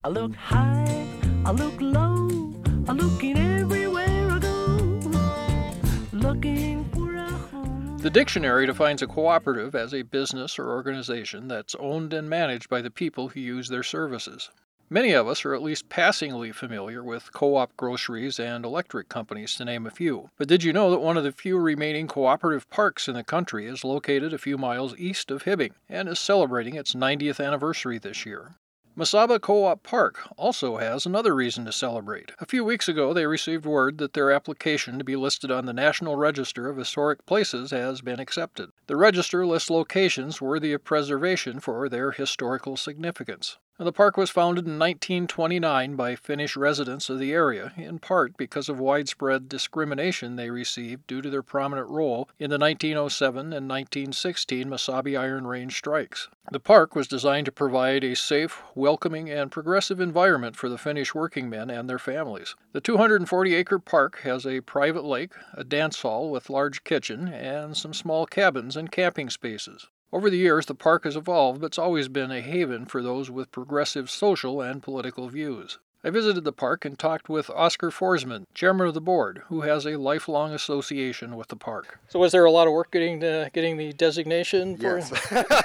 I look high, I look low, I'm looking everywhere I go, looking for a home. The dictionary defines a cooperative as a business or organization that's owned and managed by the people who use their services. Many of us are at least passingly familiar with co-op groceries and electric companies, to name a few. But did you know that one of the few remaining cooperative parks in the country is located a few miles east of Hibbing and is celebrating its 90th anniversary this year? Mesaba Co-op Park also has another reason to celebrate. A few weeks ago, they received word that their application to be listed on the National Register of Historic Places has been accepted. The register lists locations worthy of preservation for their historical significance. The park was founded in 1929 by Finnish residents of the area, in part because of widespread discrimination they received due to their prominent role in the 1907 and 1916 Mesabi Iron Range strikes. The park was designed to provide a safe, welcoming, and progressive environment for the Finnish working men and their families. The 240-acre park has a private lake, a dance hall with large kitchen, and some small cabins and camping spaces. Over the years, the park has evolved, but it's always been a haven for those with progressive social and political views. I visited the park and talked with Oscar Forsman, chairman of the board, who has a lifelong association with the park. So was there a lot of work getting the designation for Yes.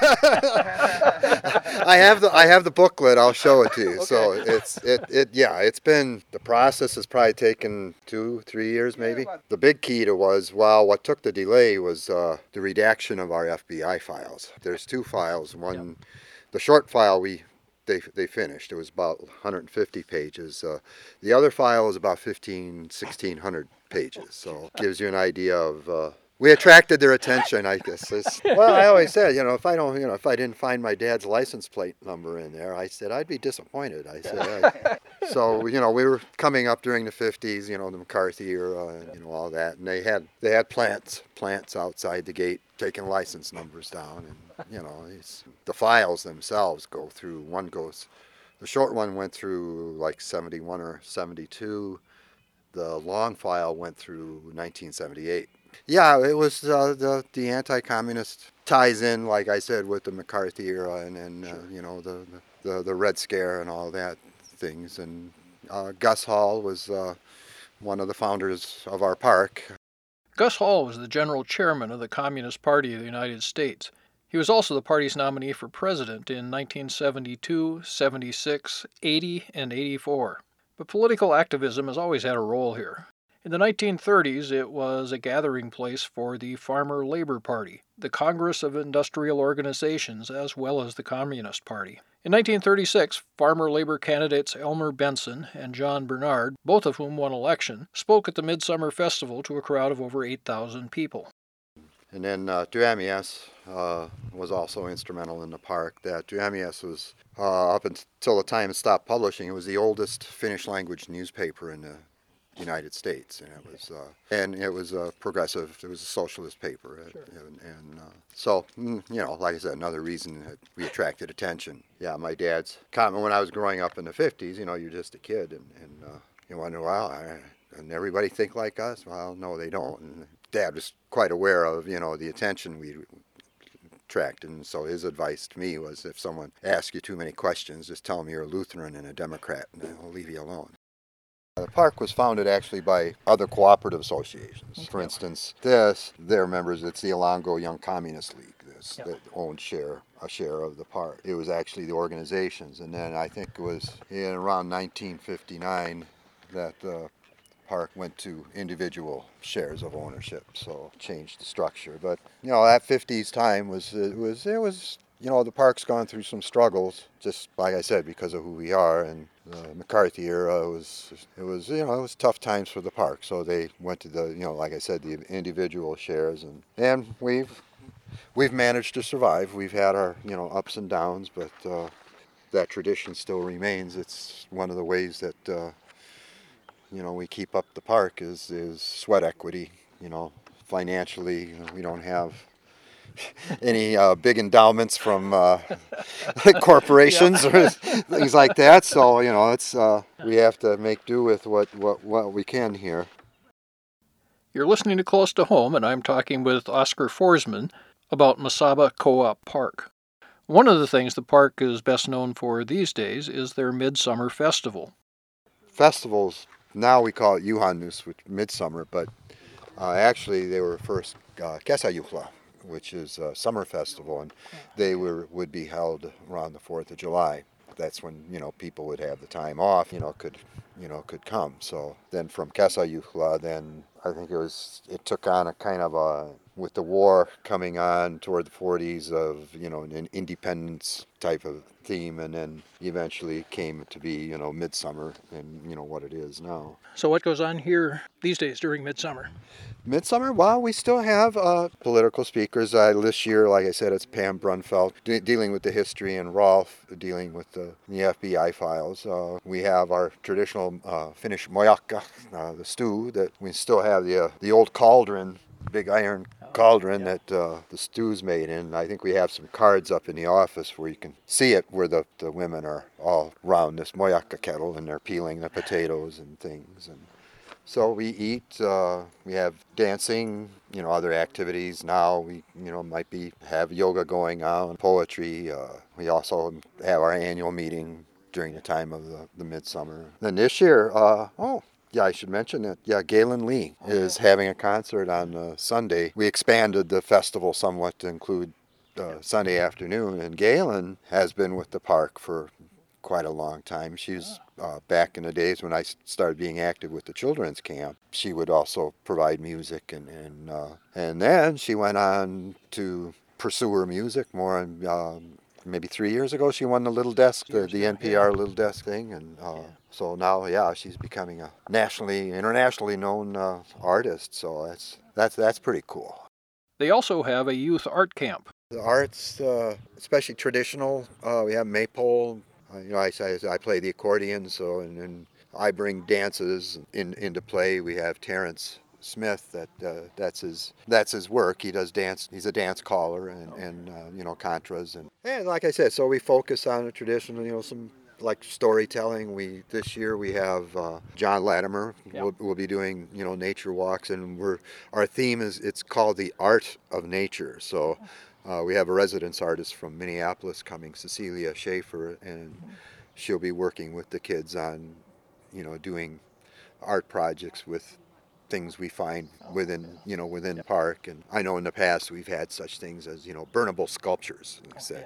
I have the booklet. I'll show it to you. Okay. So it's been, the process has probably taken 2-3 years maybe. The big key to what took the delay was the redaction of our FBI files. There's 2 files. One, the short file they finished. It was about 150 pages. The other file is about 1,600 pages. So it gives you an idea of. We attracted their attention, I guess. Well, I always said, if I didn't find my dad's license plate number in there, I said I'd be disappointed. I said, so we were coming up during the 50s, the McCarthy era, and all that, and they had plants outside the gate taking license numbers down, and the files themselves go through. The short one went through like 71 or 72. The long file went through 1978. Yeah, it was the anti-communist ties in, like I said, with the McCarthy era and the Red Scare and all that things. And Gus Hall was one of the founders of our park. Gus Hall was the general chairman of the Communist Party of the United States. He was also the party's nominee for president in 1972, 76, 80, and 84. But political activism has always had a role here. In the 1930s, it was a gathering place for the Farmer Labor Party, the Congress of Industrial Organizations, as well as the Communist Party. In 1936, farmer labor candidates Elmer Benson and John Bernard, both of whom won election, spoke at the Midsummer Festival to a crowd of over 8,000 people. And then Duamias was also instrumental in the park. That Duamias was, up until the time it stopped publishing, it was the oldest Finnish language newspaper in the United States, and it was a progressive. It was a socialist paper, sure. So like I said, another reason that we attracted attention. Yeah, my dad's comment when I was growing up in the 50s. You're just a kid, and you wonder, and everybody think like us? Well, no, they don't. And Dad was quite aware of the attention we attracted, and so his advice to me was, if someone asks you too many questions, just tell them you're a Lutheran and a Democrat, and they'll leave you alone. The park was founded actually by other cooperative associations. Okay. For instance, their members, it's the Elango Young Communist League, that owned a share of the park. It was actually the organizations, and then I think it was in around 1959 that the park went to individual shares of ownership, so changed the structure. But that 50s time was the park's gone through some struggles, just like I said, because of who we are, and the McCarthy era it was tough times for the park. So they went to the like I said, the individual shares, and we've managed to survive. We've had our ups and downs, but that tradition still remains. It's one of the ways that we keep up the park is sweat equity. Financially, we don't have any big endowments from corporations or things like that. So it's we have to make do with what we can here. You're listening to Close to Home, and I'm talking with Oscar Forsman about Mesaba Co-op Park. One of the things the park is best known for these days is their Midsummer Festival. Festivals, now we call it Juhannus, which midsummer, but actually they were first Kesäjuhla, which is a summer festival, and they would be held around the 4th of July. That's when, people would have the time off, could come. So then from Kesäjuhla, then I think it took on a kind of with the war coming on toward the 40s of, an independence type of theme, and then eventually came to be, midsummer and, what it is now. So what goes on here these days during midsummer? Midsummer, well, we still have political speakers. This year, like I said, it's Pam Brunfeld dealing with the history, and Rolf dealing with the FBI files. We have our traditional Finnish mojakka, the stew, that we still have the old cauldron, big iron cauldron that the stew's made in. I think we have some cards up in the office where you can see it, where the women are all around this mojakka kettle and they're peeling the potatoes and things. And so we eat, we have dancing, other activities. Now we, have yoga going on, poetry. We also have our annual meeting during the time of the midsummer. Then this year, I should mention that, Galen Lee is having a concert on Sunday. We expanded the festival somewhat to include Sunday afternoon, and Galen has been with the park for quite a long time. She's back in the days when I started being active with the children's camp. She would also provide music, and then she went on to pursue her music more. Maybe 3 years ago, she won the Little Desk, the NPR Little Desk thing, and so now, she's becoming a internationally known artist. So that's pretty cool. They also have a youth art camp. The arts, especially traditional, we have maypole. I play the accordion, so and I bring dances into play. We have Terrence Smith, that's his work. He does dance. He's a dance caller and contras, and like I said, so we focus on the traditional, some like storytelling. This year we have John Latimer. We'll be doing nature walks, and our theme it's called the art of nature. So we have a residence artist from Minneapolis coming, Cecilia Schaefer, and she'll be working with the kids on doing art projects with things we find within the park. And I know in the past we've had such things as burnable sculptures.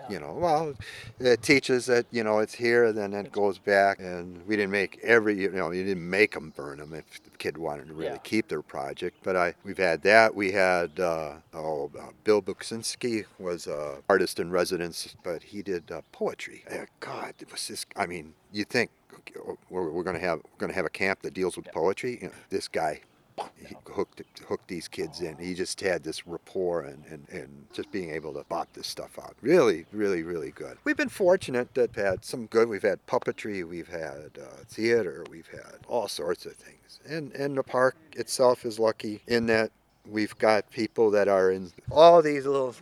It teaches that it's here, then it goes back, and we didn't make you didn't make them burn them if the kid wanted to really keep their project. But we've had that. We had Bill Buksinski was an artist in residence, but he did poetry. God, it was this. I mean, you think we're going to have a camp that deals with poetry? This guy. He hooked these kids in. He just had this rapport and just being able to pop this stuff out. Really, really, really good. We've been fortunate that we've had some good. We've had puppetry, we've had theater, we've had all sorts of things. And the park itself is lucky in that we've got people that are in all these little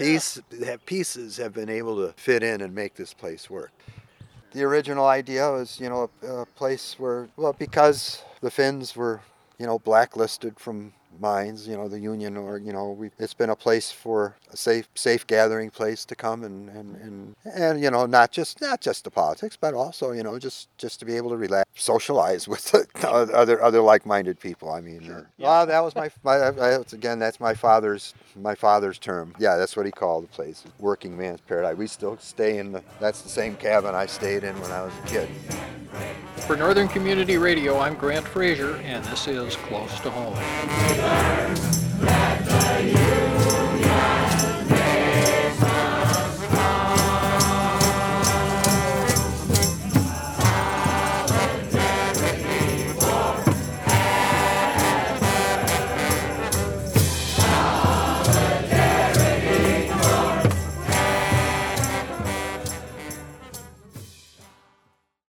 pieces have been able to fit in and make this place work. The original idea was, a place where, because the Finns were blacklisted from mines, the union, or it's been a place for a safe gathering place to come and not just the politics, but also just to be able to relax, socialize with other like-minded people. I mean, that was that's my father's term. Yeah, that's what he called the place, working man's paradise. We still stay that's the same cabin I stayed in when I was a kid. For Northern Community Radio, I'm Grant Fraser, and this is Close to Home.